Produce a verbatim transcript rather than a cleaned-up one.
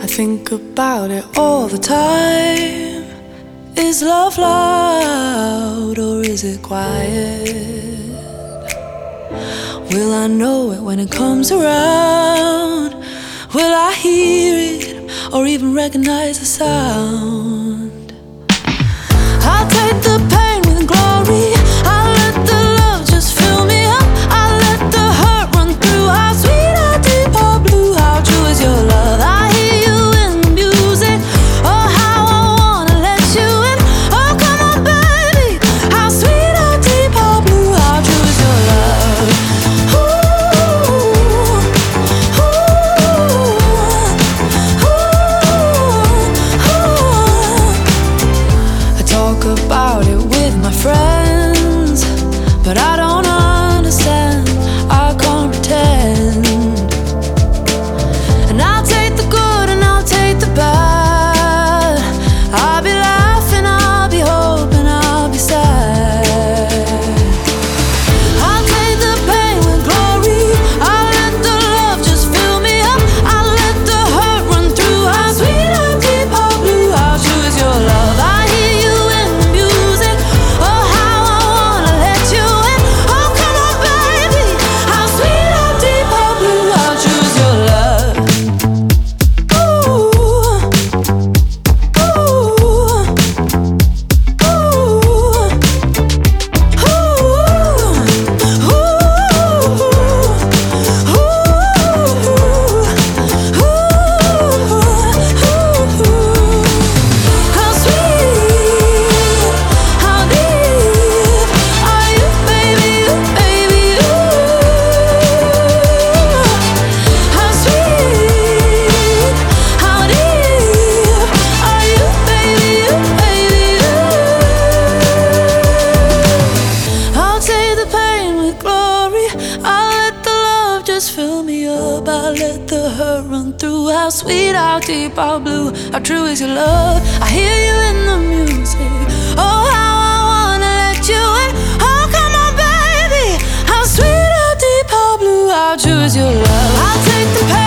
I think about it all the time. Is love loud or is it quiet? Will I know it when it comes around? Will I hear it or even recognize the sound? I'll take the pain with glory. I'll let the love just fill me up. I'll let the hurt run through. How sweet, how deep, how blue, how true is your love? I hear you in the music. Oh, how I wanna let you in. Oh, come on, baby. How sweet, how deep, how blue, how true is your love? Ooh, ooh, ooh, ooh. I talk about it with my friends, but I don't understand, I can't pretend. And I'll take the good and I'll take the bad. I'll be laughing, I'll be hoping, I'll be sad. I'll take the pain with glory. I'll let the love just fill me up. I'll let the hurt run through. How sweet, how deep, how blue, how true is your love? I hear you in the music. Oh, how I wanna let you in. Oh, come on, baby. How sweet, how deep, how blue, how true is your love? Ooh, how sweet, how deep are you, baby, you, baby, you? How sweet, how deep are you, baby, you, baby, you? I'll take the pain with glory. I'll let the love just fill me up. I'll let the hurt run through. How sweet, how deep, how blue, how true is your love? I hear you in the music. Oh, how I wanna let you in. Oh, come on, baby. How sweet, how deep, how blue, how true is your love? I'll take the pain